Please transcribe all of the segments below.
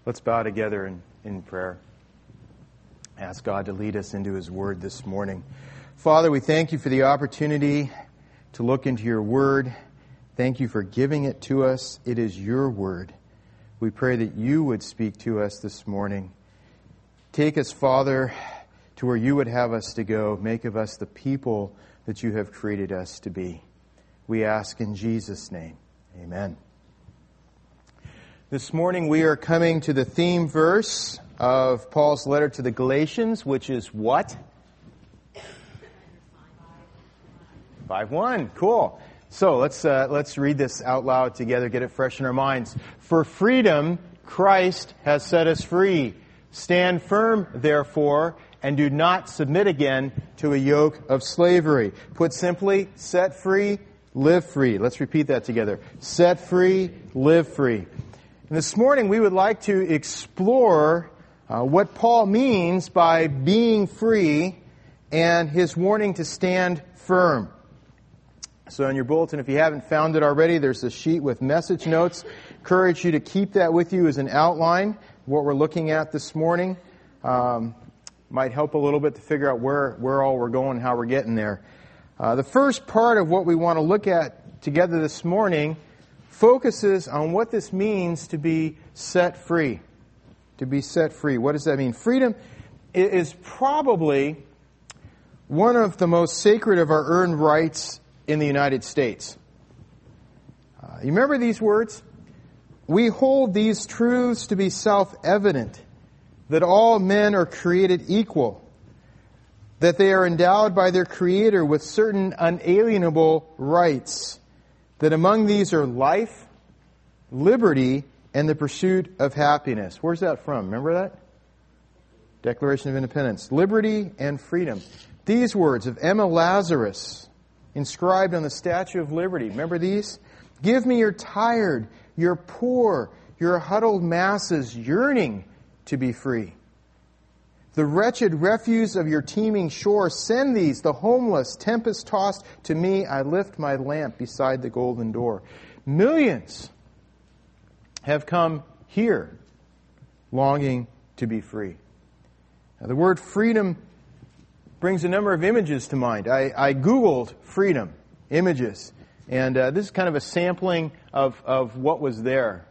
Let's bow together in prayer. Ask God to lead us into His Word this morning. Father, we thank You for the opportunity to look into Your Word. Thank You for giving it to us. It is Your Word. We pray that You would speak to us this morning. Take us, Father, to where You would have us to go. Make of us the people that You have created us to be. We ask in Jesus' name. Amen. This morning we are coming to the theme verse of Paul's letter to the Galatians, which is what? 5:1. Cool. So let's read this out loud together, get it fresh in our minds. For freedom, Christ has set us free. Stand firm, therefore, and do not submit again to a yoke of slavery. Put simply, set free, live free. Let's repeat that together. Set free, live free. And this morning we would like to explore what Paul means by being free and his warning to stand firm. So in your bulletin, if you haven't found it already, there's a sheet with message notes. Encourage you to keep that with you as an outline. What we're looking at this morning might help a little bit to figure out where all we're going, how we're getting there. The first part of what we want to look at together this morning focuses on what this means to be set free. To be set free. What does that mean? Freedom is probably one of the most sacred of our earned rights in the United States. You remember these words? We hold these truths to be self-evident, that all men are created equal, that they are endowed by their Creator with certain unalienable rights, that among these are life, liberty, and the pursuit of happiness. Where's that from? Remember that? Declaration of Independence. Liberty and freedom. These words of Emma Lazarus, inscribed on the Statue of Liberty. Remember these? Give me your tired, your poor, your huddled masses yearning to be free. The wretched refuse of your teeming shore, send these, the homeless, tempest-tossed, to me. I lift my lamp beside the golden door. Millions have come here longing to be free. Now, the word freedom brings a number of images to mind. I Googled freedom, images, and this is kind of a sampling of what was there.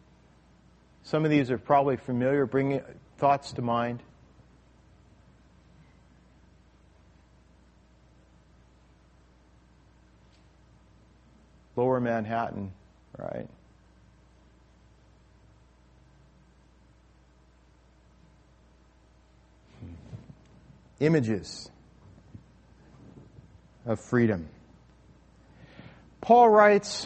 Some of these are probably familiar, bringing thoughts to mind. Lower Manhattan, right? Images of freedom. Paul writes,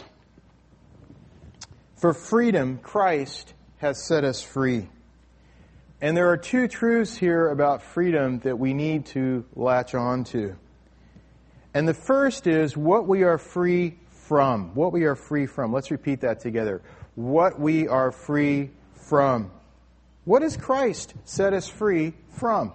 for freedom, Christ has set us free. And there are two truths here about freedom that we need to latch on to. And the first is what we are free from. What we are free from. Let's repeat that together. What we are free from. What has Christ set us free from?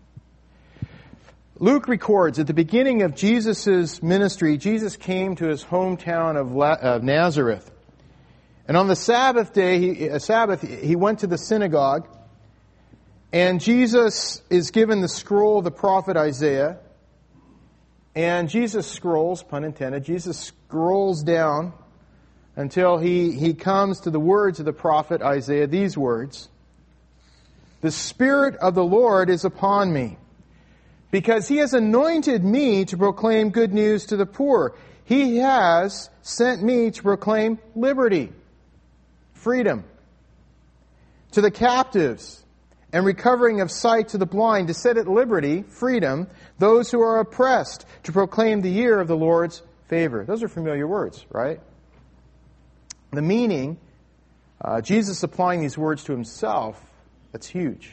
Luke records at the beginning of Jesus' ministry, Jesus came to his hometown of Nazareth. And on the Sabbath day, he went to the synagogue. And Jesus is given the scroll of the prophet Isaiah. And Jesus scrolls, pun intended, Jesus scrolls down until he comes to the words of the prophet Isaiah, these words. The Spirit of the Lord is upon me, because He has anointed me to proclaim good news to the poor. He has sent me to proclaim liberty, freedom, to the captives, and recovering of sight to the blind, to set at liberty, freedom, those who are oppressed, to proclaim the year of the Lord's favor. Those are familiar words, right? The meaning, Jesus applying these words to Himself, that's huge.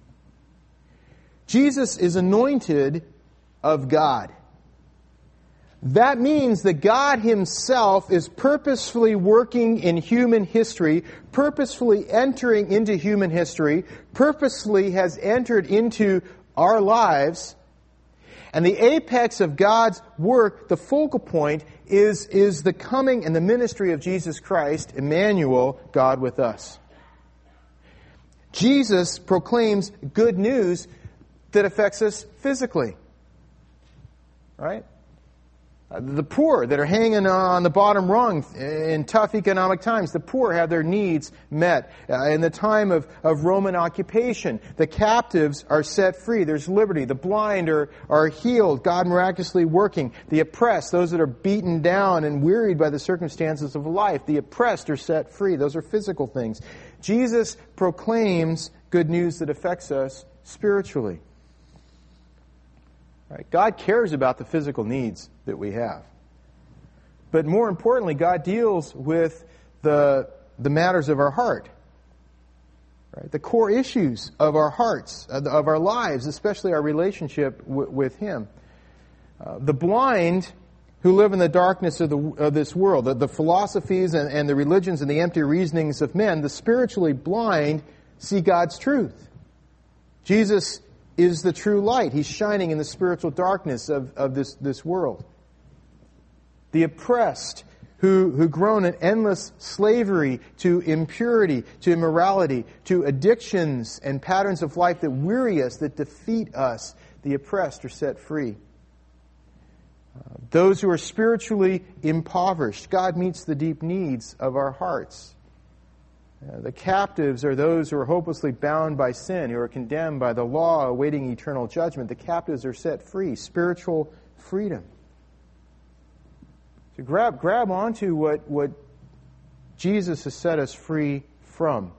Jesus is anointed of God. That means that God Himself is purposefully working in human history, purposefully entering into human history, purposefully has entered into our lives. And the apex of God's work, the focal point, is the coming and the ministry of Jesus Christ, Emmanuel, God with us. Jesus proclaims good news that affects us physically. Right? The poor that are hanging on the bottom rung in tough economic times, the poor have their needs met. In the time of Roman occupation, the captives are set free. There's liberty. The blind are healed, God miraculously working. The oppressed, those that are beaten down and wearied by the circumstances of life, the oppressed are set free. Those are physical things. Jesus proclaims good news that affects us spiritually. Right? God cares about the physical needs that we have. But more importantly, God deals with the matters of our heart. Right? The core issues of our hearts, of our lives, especially our relationship with Him. The blind who live in the darkness of this world, the philosophies and the religions and the empty reasonings of men, the spiritually blind see God's truth. Jesus is the true light. He's shining in the spiritual darkness of this world. The oppressed who groan in endless slavery to impurity, to immorality, to addictions and patterns of life that weary us, that defeat us, the oppressed are set free. Those who are spiritually impoverished, God meets the deep needs of our hearts. The captives are those who are hopelessly bound by sin, who are condemned by the law, awaiting eternal judgment. The captives are set free, spiritual freedom. So grab onto what Jesus has set us free from.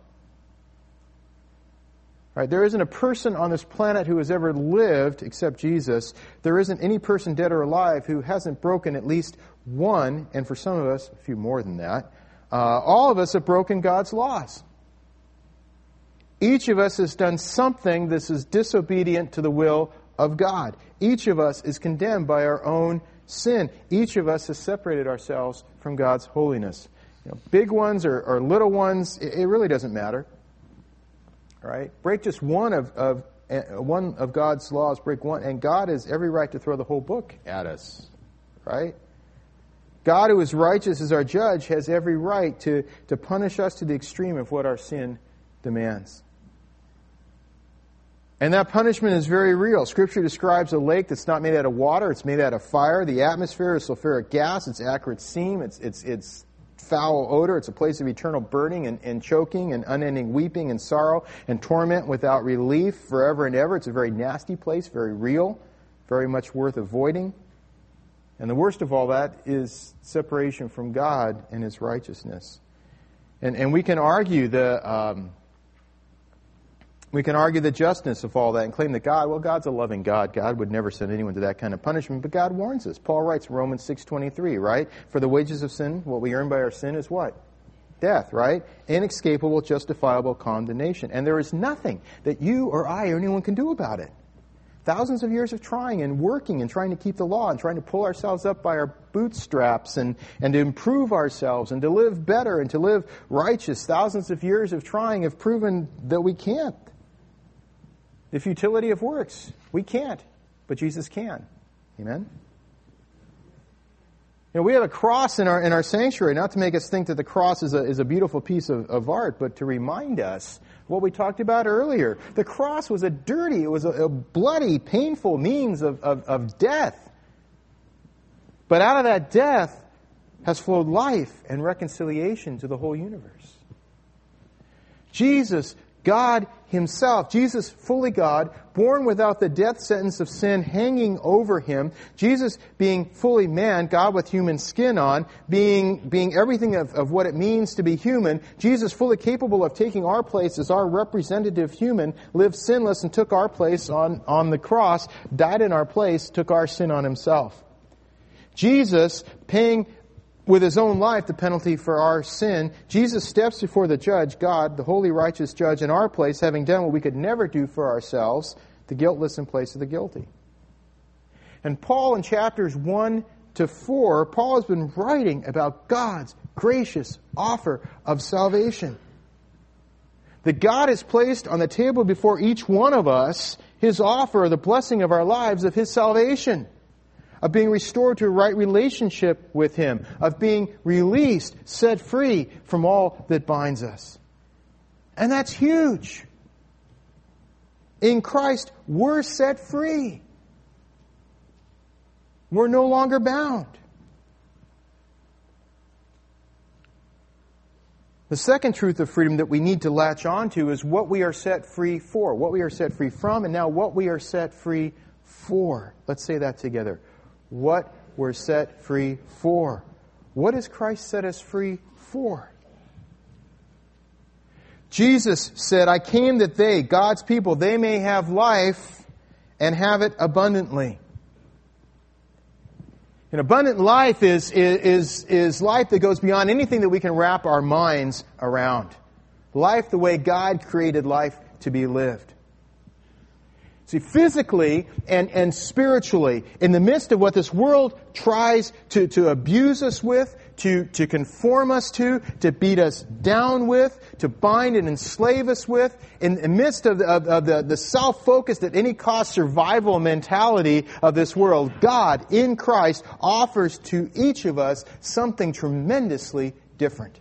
Right, there isn't a person on this planet who has ever lived, except Jesus. There isn't any person dead or alive who hasn't broken at least one, and for some of us, a few more than that. All of us have broken God's laws. Each of us has done something that is disobedient to the will of God. Each of us is condemned by our own sin. Each of us has separated ourselves from God's holiness. Big ones or little ones, it really doesn't matter. Right? Break just one of God's laws, break one, and God has every right to throw the whole book at us. Right? God, who is righteous as our judge, has every right to punish us to the extreme of what our sin demands. And that punishment is very real. Scripture describes a lake that's not made out of water, it's made out of fire. The atmosphere is sulfuric gas, it's acrid steam, it's foul odor, it's a place of eternal burning and choking and unending weeping and sorrow and torment without relief forever and ever. It's a very nasty place, very real, very much worth avoiding. And the worst of all that is separation from God and His righteousness. And we can argue the justness of all that and claim that God's a loving God. God would never send anyone to that kind of punishment. But God warns us. Paul writes in Romans 6:23, right? For the wages of sin, what we earn by our sin is what? Death, right? Inescapable, justifiable condemnation. And there is nothing that you or I or anyone can do about it. Thousands of years of trying and working and trying to keep the law and trying to pull ourselves up by our bootstraps and to improve ourselves and to live better and to live righteous. Thousands of years of trying have proven that we can't. The futility of works. We can't, but Jesus can. Amen? We have a cross in our sanctuary, not to make us think that the cross is a beautiful piece of art, but to remind us what we talked about earlier. The cross was it was a bloody, painful means of death. But out of that death has flowed life and reconciliation to the whole universe. Jesus, God Himself, Jesus fully God, born without the death sentence of sin hanging over Him, Jesus being fully man, God with human skin on, being everything of what it means to be human, Jesus fully capable of taking our place as our representative human, lived sinless and took our place on the cross, died in our place, took our sin on Himself. Jesus paying with His own life the penalty for our sin. Jesus steps before the judge, God, the holy righteous judge, in our place, having done what we could never do for ourselves, the guiltless in place of the guilty. And Paul in chapters 1 to 4, Paul has been writing about God's gracious offer of salvation. That God has placed on the table before each one of us His offer, the blessing of our lives, of His salvation. Of being restored to a right relationship with Him, of being released, set free from all that binds us. And that's huge. in Christ, we're set free. We're no longer bound. The second truth of freedom that we need to latch on to is what we are set free for, what we are set free from, and now what we are set free for. Let's say that together. What we're set free for. What has Christ set us free for? Jesus said, I came that they, God's people, they may have life and have it abundantly. An abundant life is life that goes beyond anything that we can wrap our minds around. Life the way God created life to be lived. See, physically and spiritually, in the midst of what this world tries to abuse us with, to conform us to beat us down with, to bind and enslave us with, in the midst of the self-focused at any cost survival mentality of this world, God in Christ offers to each of us something tremendously different.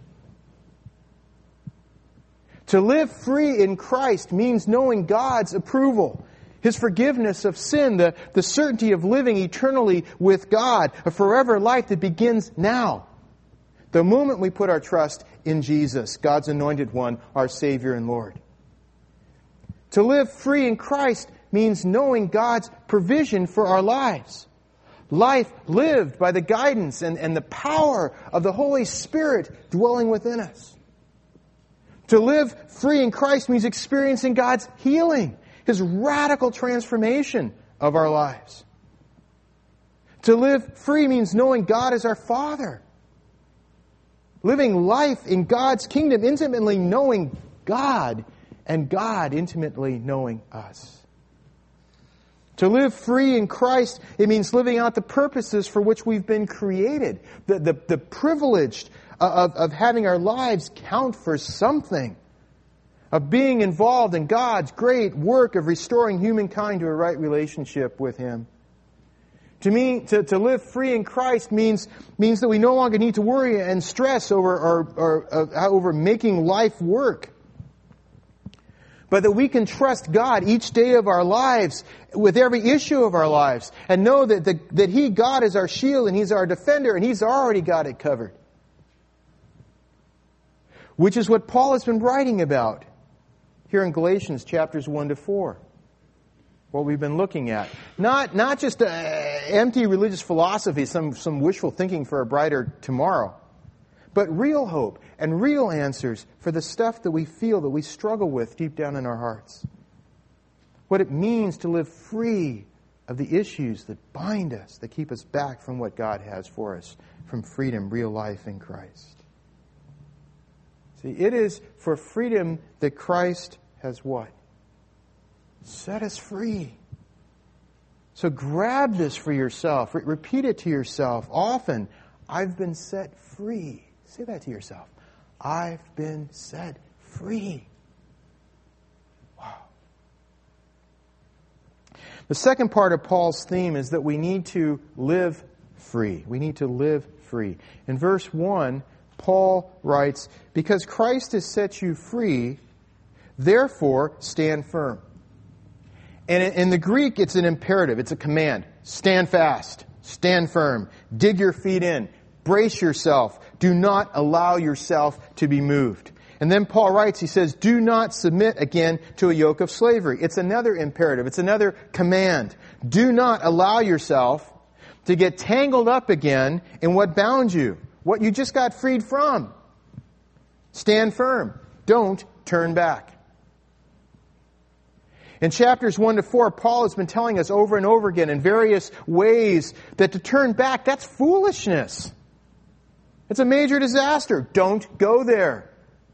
To live free in Christ means knowing God's approval, His forgiveness of sin, the certainty of living eternally with God, a forever life that begins now. The moment we put our trust in Jesus, God's anointed one, our Savior and Lord. To live free in Christ means knowing God's provision for our lives. Life lived by the guidance and the power of the Holy Spirit dwelling within us. To live free in Christ means experiencing God's healing, His radical transformation of our lives. To live free means knowing God as our Father. Living life in God's kingdom, intimately knowing God, and God intimately knowing us. To live free in Christ, it means living out the purposes for which we've been created. The privilege of having our lives count for something. Of being involved in God's great work of restoring humankind to a right relationship with Him. To me, to live free in Christ means that we no longer need to worry and stress over making life work. But that we can trust God each day of our lives with every issue of our lives and know that He, God, is our shield and He's our defender and He's already got it covered. Which is what Paul has been writing about here in Galatians chapters 1 to 4. What we've been looking at. Not just empty religious philosophy, some wishful thinking for a brighter tomorrow, but real hope and real answers for the stuff that we feel, that we struggle with deep down in our hearts. What it means to live free of the issues that bind us, that keep us back from what God has for us, from freedom, real life in Christ. See, it is for freedom that Christ has what? Set us free. So grab this for yourself. Repeat it to yourself often. I've been set free. Say that to yourself. I've been set free. Wow. The second part of Paul's theme is that we need to live free. We need to live free. In verse 1, Paul writes, because Christ has set you free, therefore stand firm. And in the Greek, it's an imperative. It's a command. Stand fast. Stand firm. Dig your feet in. Brace yourself. Do not allow yourself to be moved. And then Paul writes, he says, do not submit again to a yoke of slavery. It's another imperative. It's another command. Do not allow yourself to get tangled up again in what bound you, what you just got freed from. Stand firm. Don't turn back. In chapters 1 to 4, Paul has been telling us over and over again in various ways that to turn back, that's foolishness. It's a major disaster. Don't go there.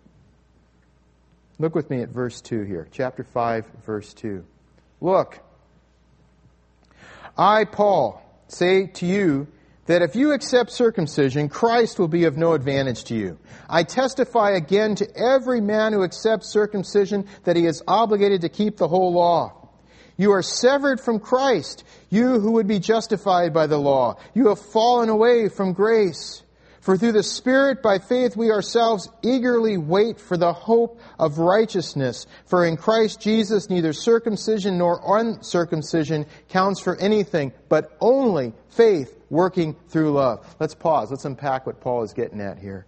Look with me at verse 2 here. Chapter 5, verse 2. Look, I, Paul, say to you that if you accept circumcision, Christ will be of no advantage to you. I testify again to every man who accepts circumcision that he is obligated to keep the whole law. You are severed from Christ, you who would be justified by the law. You have fallen away from grace. For through the Spirit, by faith, we ourselves eagerly wait for the hope of righteousness. For in Christ Jesus, neither circumcision nor uncircumcision counts for anything, but only faith working through love. Let's pause. Let's unpack what Paul is getting at here.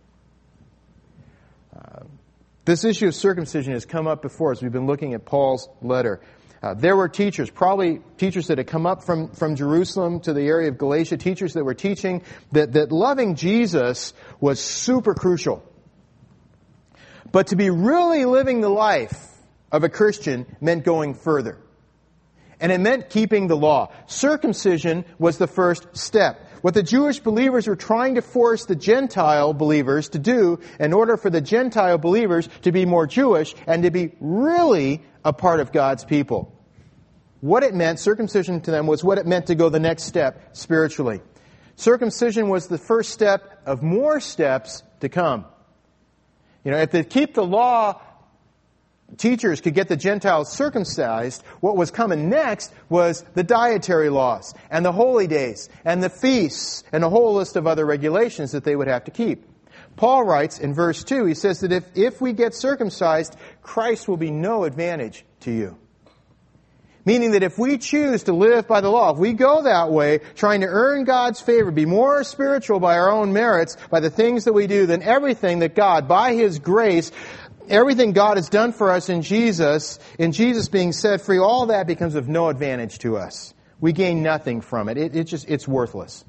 This issue of circumcision has come up before as we've been looking at Paul's letter. There were teachers, probably teachers that had come up from Jerusalem to the area of Galatia, teachers that were teaching that loving Jesus was super crucial. But to be really living the life of a Christian meant going further. And it meant keeping the law. Circumcision was the first step. What the Jewish believers were trying to force the Gentile believers to do in order for the Gentile believers to be more Jewish and to be really a part of God's people. What it meant, circumcision to them, was what it meant to go the next step spiritually. Circumcision was the first step of more steps to come. You know, if they keep the law, teachers could get the Gentiles circumcised. What was coming next was the dietary laws and the holy days and the feasts and a whole list of other regulations that they would have to keep. Paul writes in verse 2, he says that if we get circumcised, Christ will be no advantage to you. Meaning that if we choose to live by the law, if we go that way, trying to earn God's favor, be more spiritual by our own merits, by the things that we do, then everything that God, by His grace, everything God has done for us in Jesus being set free, all that becomes of no advantage to us. We gain nothing from it. It's worthless.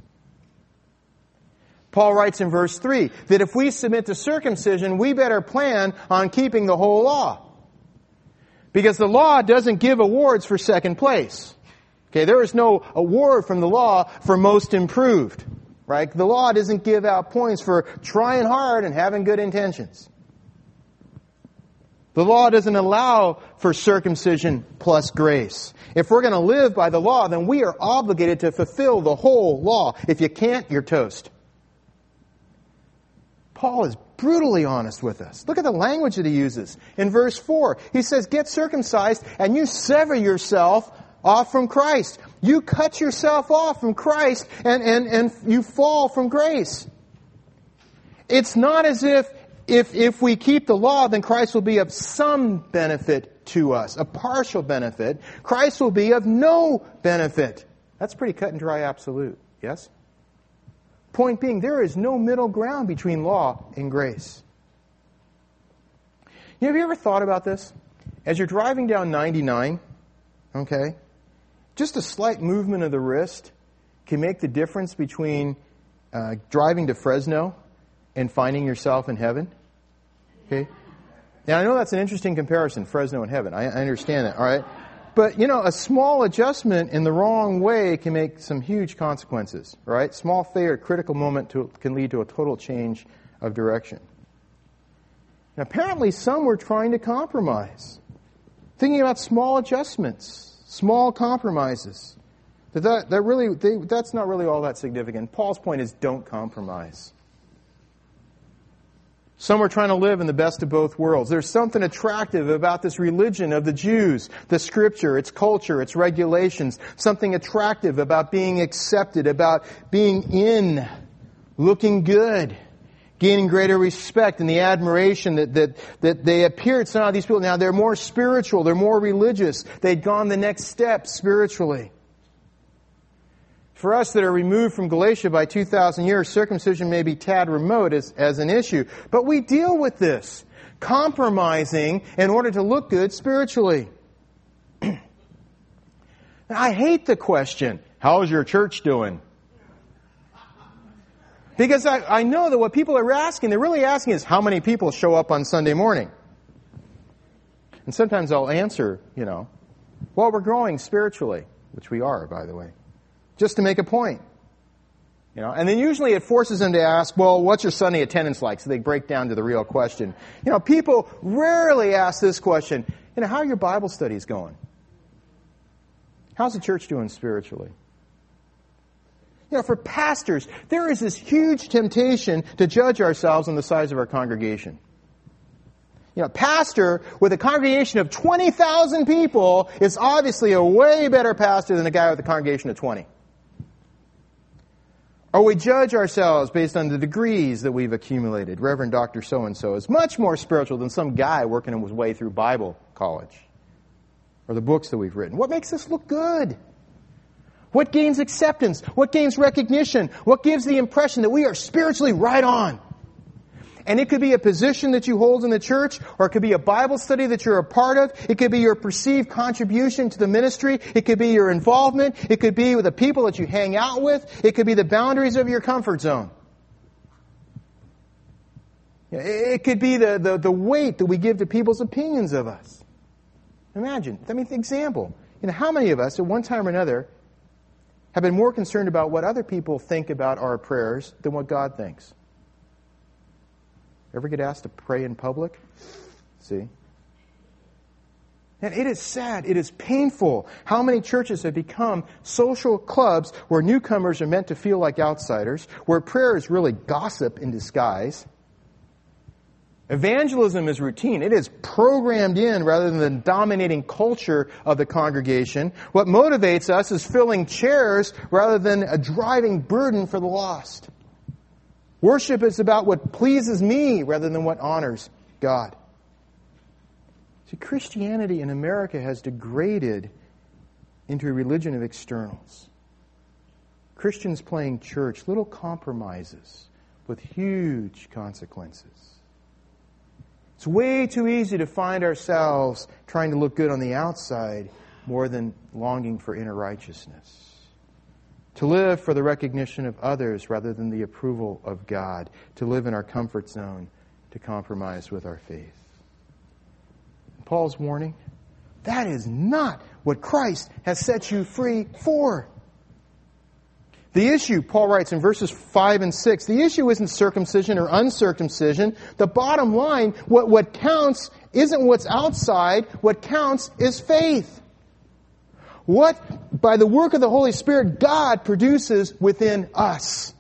Paul writes in verse 3 that if we submit to circumcision, we better plan on keeping the whole law. Because the law doesn't give awards for second place. Okay, there is no award from the law for most improved. Right? The law doesn't give out points for trying hard and having good intentions. The law doesn't allow for circumcision plus grace. If we're going to live by the law, then we are obligated to fulfill the whole law. If you can't, you're toast. Paul is brutally honest with us. Look at the language that he uses. In verse 4, he says, get circumcised and you sever yourself off from Christ. You cut yourself off from Christ and you fall from grace. It's not as if we keep the law, then Christ will be of some benefit to us, a partial benefit. Christ will be of no benefit. That's pretty cut and dry absolute, yes? Point being, there is no middle ground between law and grace. Have you ever thought about this? As you're driving down 99, okay, just a slight movement of the wrist can make the difference between driving to Fresno and finding yourself in heaven. Okay? Now, I know that's an interesting comparison, Fresno and heaven. I understand that, all right? But, a small adjustment in the wrong way can make some huge consequences, right? Small failure, critical moment can lead to a total change of direction. And apparently some were trying to compromise. Thinking about small adjustments, small compromises. That's not really all that significant. Paul's point is don't compromise. Some are trying to live in the best of both worlds. There's something attractive about this religion of the Jews, the Scripture, its culture, its regulations. Something attractive about being accepted, about being in, looking good, gaining greater respect and the admiration that they appeared. Some of these people, now they're more spiritual, they're more religious. They'd gone the next step spiritually. For us that are removed from Galatia by 2,000 years, circumcision may be tad remote as an issue. But we deal with this, compromising in order to look good spiritually. I hate the question, how's your church doing? Because I know that what people are asking, they're really asking is, how many people show up on Sunday morning? And sometimes I'll answer, well, we're growing spiritually, which we are, by the way. Just to make a point. And then usually it forces them to ask, well, what's your Sunday attendance like? So they break down to the real question. People rarely ask this question, how are your Bible studies going? How's the church doing spiritually? For pastors, there is this huge temptation to judge ourselves on the size of our congregation. Pastor with a congregation of 20,000 people is obviously a way better pastor than a guy with a congregation of 20. Or we judge ourselves based on the degrees that we've accumulated. Reverend Dr. So-and-so is much more spiritual than some guy working his way through Bible college. Or the books that we've written. What makes us look good? What gains acceptance? What gains recognition? What gives the impression that we are spiritually right on? And it could be a position that you hold in the church, or it could be a Bible study that you're a part of. It could be your perceived contribution to the ministry. It could be your involvement. It could be with the people that you hang out with. It could be the boundaries of your comfort zone. It could be the weight that we give to people's opinions of us. Imagine, example. How many of us, at one time or another, have been more concerned about what other people think about our prayers than what God thinks? Ever get asked to pray in public? See? And it is sad, it is painful how many churches have become social clubs where newcomers are meant to feel like outsiders, where prayer is really gossip in disguise. Evangelism is routine. It is programmed in rather than the dominating culture of the congregation. What motivates us is filling chairs rather than a driving burden for the lost. Worship is about what pleases me rather than what honors God. See, Christianity in America has degraded into a religion of externals. Christians playing church, little compromises with huge consequences. It's way too easy to find ourselves trying to look good on the outside more than longing for inner righteousness. To live for the recognition of others rather than the approval of God. To live in our comfort zone, to compromise with our faith. Paul's warning, that is not what Christ has set you free for. The issue, Paul writes in verses 5 and 6, the issue isn't circumcision or uncircumcision. The bottom line, what counts isn't what's outside. What counts is faith. What, by the work of the Holy Spirit, God produces within us.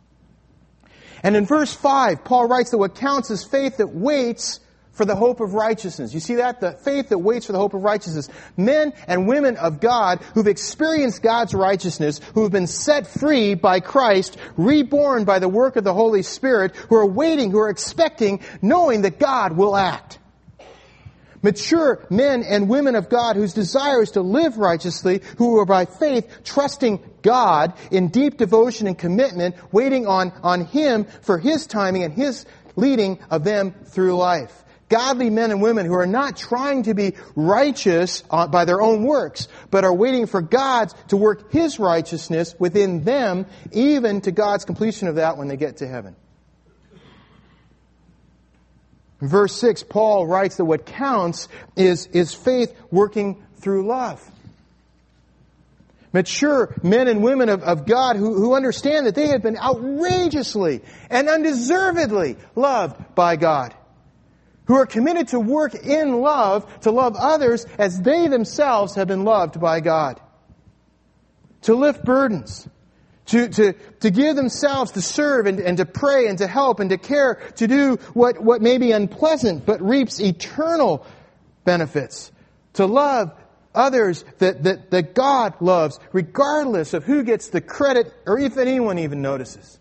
And in verse 5, Paul writes that what counts is faith that waits for the hope of righteousness. You see that? The faith that waits for the hope of righteousness. Men and women of God who've experienced God's righteousness, who have been set free by Christ, reborn by the work of the Holy Spirit, who are waiting, who are expecting, knowing that God will act. Mature men and women of God whose desire is to live righteously, who are by faith trusting God in deep devotion and commitment, waiting on Him for His timing and His leading of them through life. Godly men and women who are not trying to be righteous by their own works, but are waiting for God to work His righteousness within them, even to God's completion of that when they get to heaven. In verse 6, Paul writes that what counts is faith working through love. Mature men and women of God who understand that they have been outrageously and undeservedly loved by God. Who are committed to work in love, to love others as they themselves have been loved by God. To lift burdens. To give themselves to serve and to pray and to help and to care, to do what may be unpleasant but reaps eternal benefits. To love others that God loves, regardless of who gets the credit or if anyone even notices.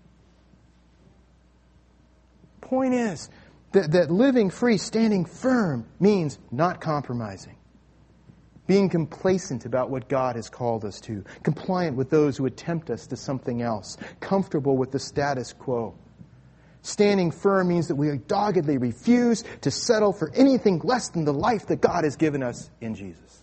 Point is that living free, standing firm, means not compromising. Being complacent about what God has called us to. Compliant with those who would tempt us to something else. Comfortable with the status quo. Standing firm means that we doggedly refuse to settle for anything less than the life that God has given us in Jesus.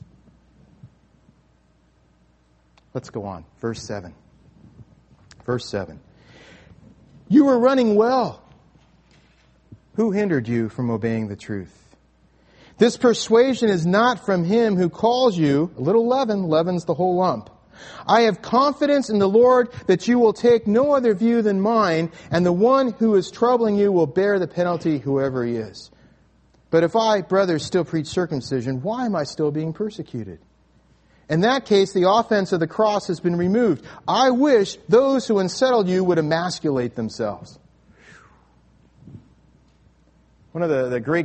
Let's go on. Verse 7. Verse 7. You were running well. Who hindered you from obeying the truth? This persuasion is not from Him who calls you. A little leaven leavens the whole lump. I have confidence in the Lord that you will take no other view than mine, and the one who is troubling you will bear the penalty, whoever he is. But if I, brothers, still preach circumcision, why am I still being persecuted? In that case, the offense of the cross has been removed. I wish those who unsettled you would emasculate themselves. One of the great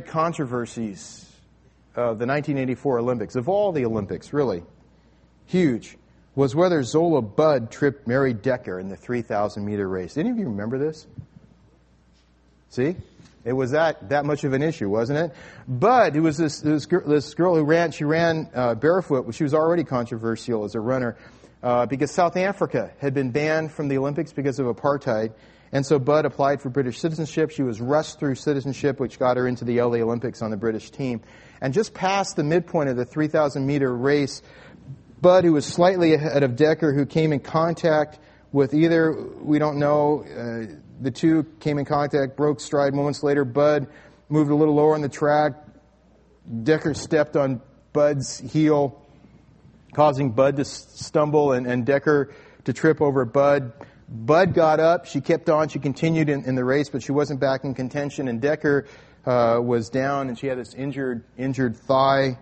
controversies of the 1984 Olympics, of all the Olympics, really, huge, was whether Zola Budd tripped Mary Decker in the 3,000-meter race. Any of you remember this? See? It was that much of an issue, wasn't it? Budd, who was this girl who ran barefoot. She was already controversial as a runner because South Africa had been banned from the Olympics because of apartheid. And so Budd applied for British citizenship. She was rushed through citizenship, which got her into the LA Olympics on the British team. And just past the midpoint of the 3,000-meter race, Budd, who was slightly ahead of Decker, who came in contact with either, we don't know, the two came in contact, broke stride. Moments later, Budd moved a little lower on the track. Decker stepped on Budd's heel, causing Budd to stumble and Decker to trip over Budd. Budd got up. She kept on. She continued in the race, but she wasn't back in contention. And Decker was down, and she had this injured thigh.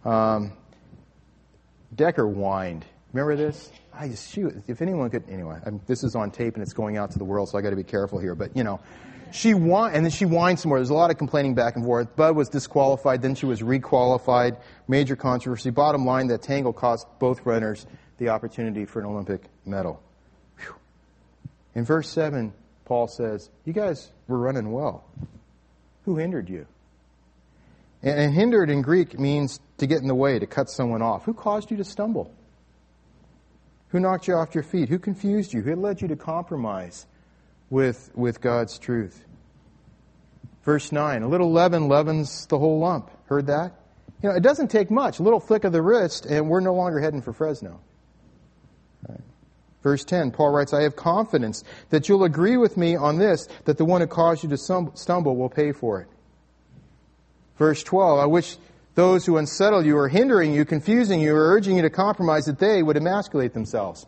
Decker whined. Remember this? If anyone could, anyway, this is on tape and it's going out to the world, so I got to be careful here. But she whined, and then she whined some more. There's a lot of complaining back and forth. Budd was disqualified, then she was requalified. Major controversy. Bottom line, that tangle cost both runners the opportunity for an Olympic medal. Whew. In verse 7, Paul says, "You guys were running well. Who hindered you?" And hindered in Greek means to get in the way, to cut someone off. Who caused you to stumble? Who knocked you off your feet? Who confused you? Who led you to compromise with God's truth? Verse 9, a little leaven leavens the whole lump. Heard that? It doesn't take much. A little flick of the wrist, and we're no longer heading for Fresno. Right. Verse 10, Paul writes, "I have confidence that you'll agree with me on this, that the one who caused you to stumble will pay for it." Verse 12, "I wish those who unsettle you or hindering you, confusing you, or urging you to compromise, that they would emasculate themselves."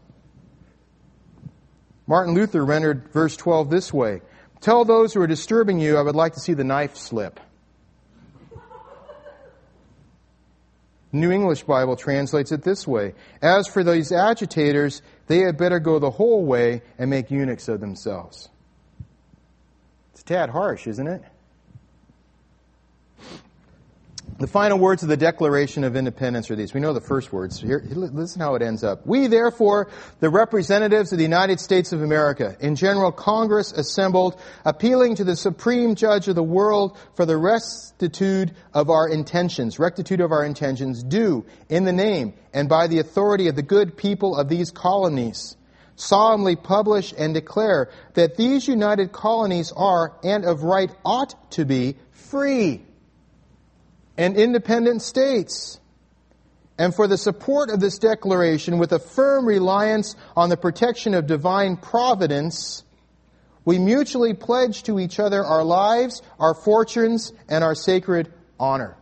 Martin Luther rendered verse 12 this way, "Tell those who are disturbing you, I would like to see the knife slip." New English Bible translates it this way, "As for these agitators, they had better go the whole way and make eunuchs of themselves." It's a tad harsh, isn't it? The final words of the Declaration of Independence are these. We know the first words. Here, listen how it ends up. "We, therefore, the representatives of the United States of America, in General Congress assembled, appealing to the Supreme Judge of the world for the rectitude of our intentions, do, in the name and by the authority of the good people of these colonies, solemnly publish and declare that these united colonies are, and of right ought to be, free and independent states. And for the support of this declaration, with a firm reliance on the protection of divine providence, we mutually pledge to each other our lives, our fortunes, and our sacred honor."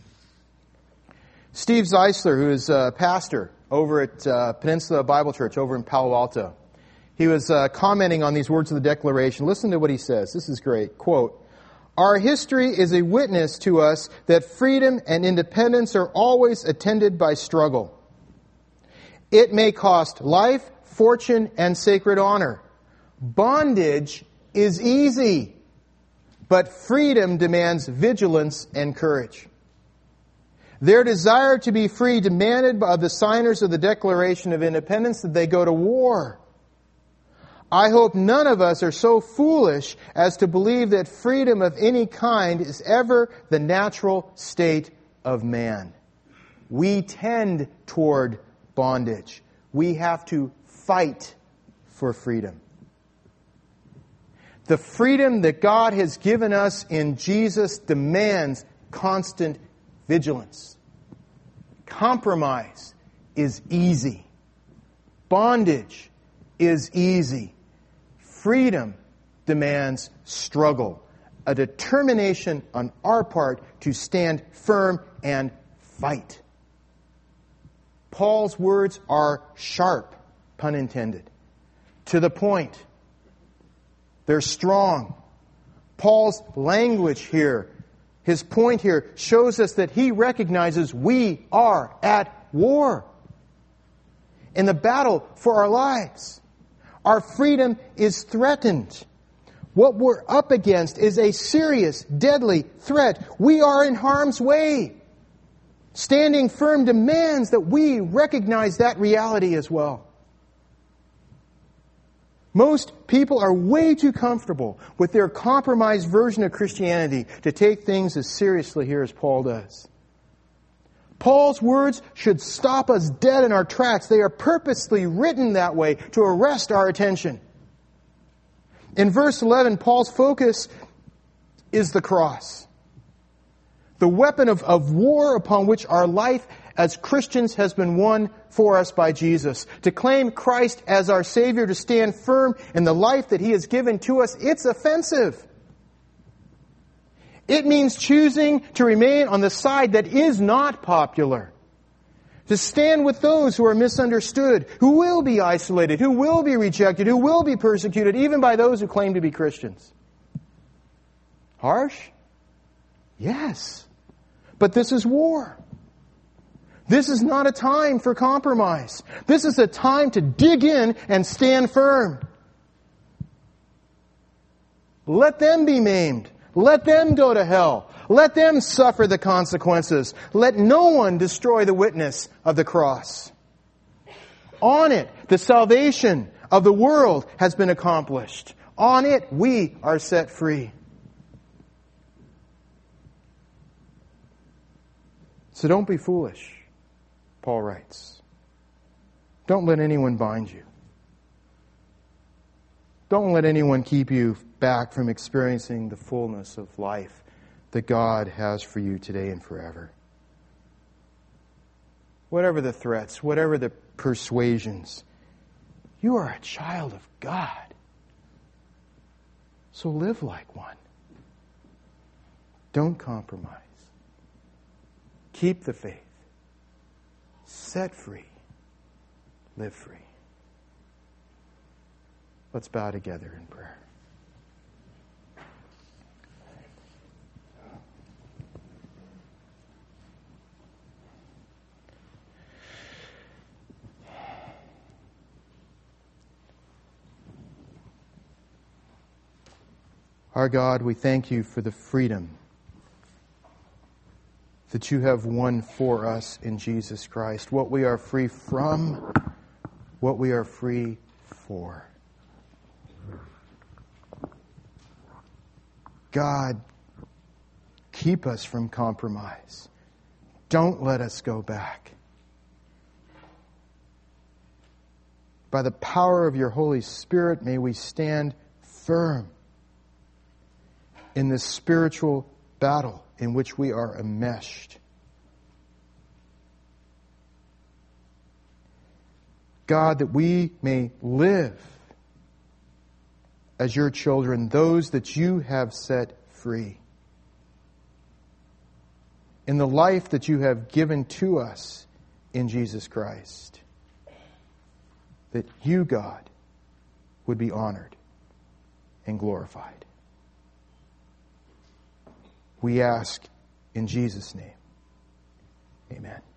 Steve Zeisler, who is a pastor over at Peninsula Bible Church over in Palo Alto, he was commenting on these words of the Declaration. Listen to what he says. This is great. Quote, "Our history is a witness to us that freedom and independence are always attended by struggle. It may cost life, fortune, and sacred honor. Bondage is easy, but freedom demands vigilance and courage. Their desire to be free demanded of the signers of the Declaration of Independence that they go to war. I hope none of us are so foolish as to believe that freedom of any kind is ever the natural state of man. We tend toward bondage. We have to fight for freedom. The freedom that God has given us in Jesus demands constant vigilance. Compromise is easy. Bondage is easy. Freedom demands struggle, a determination on our part to stand firm and fight. Paul's words are sharp, pun intended, to the point. They're strong. Paul's language here, his point here, shows us that he recognizes we are at war in the battle for our lives. Our freedom is threatened. What we're up against is a serious, deadly threat. We are in harm's way. Standing firm demands that we recognize that reality as well. Most people are way too comfortable with their compromised version of Christianity to take things as seriously here as Paul does. Paul's words should stop us dead in our tracks. They are purposely written that way to arrest our attention. In verse 11, Paul's focus is the cross. The weapon of war upon which our life as Christians has been won for us by Jesus. To claim Christ as our Savior, to stand firm in the life that He has given to us, it's offensive. It means choosing to remain on the side that is not popular. To stand with those who are misunderstood, who will be isolated, who will be rejected, who will be persecuted, even by those who claim to be Christians. Harsh? Yes. But this is war. This is not a time for compromise. This is a time to dig in and stand firm. Let them be maimed. Let them go to hell. Let them suffer the consequences. Let no one destroy the witness of the cross. On it, the salvation of the world has been accomplished. On it, we are set free. So don't be foolish, Paul writes. Don't let anyone bind you. Don't let anyone keep you back from experiencing the fullness of life that God has for you today and forever. Whatever the threats, whatever the persuasions, you are a child of God. So live like one. Don't compromise. Keep the faith. Set free. Live free. Let's bow together in prayer. Our God, we thank you for the freedom that you have won for us in Jesus Christ. What we are free from, what we are free for. God, keep us from compromise. Don't let us go back. By the power of your Holy Spirit, may we stand firm in this spiritual battle in which we are enmeshed. God, that we may live as your children, those that you have set free. In the life that you have given to us in Jesus Christ. That you, God, would be honored and glorified. We ask in Jesus' name. Amen.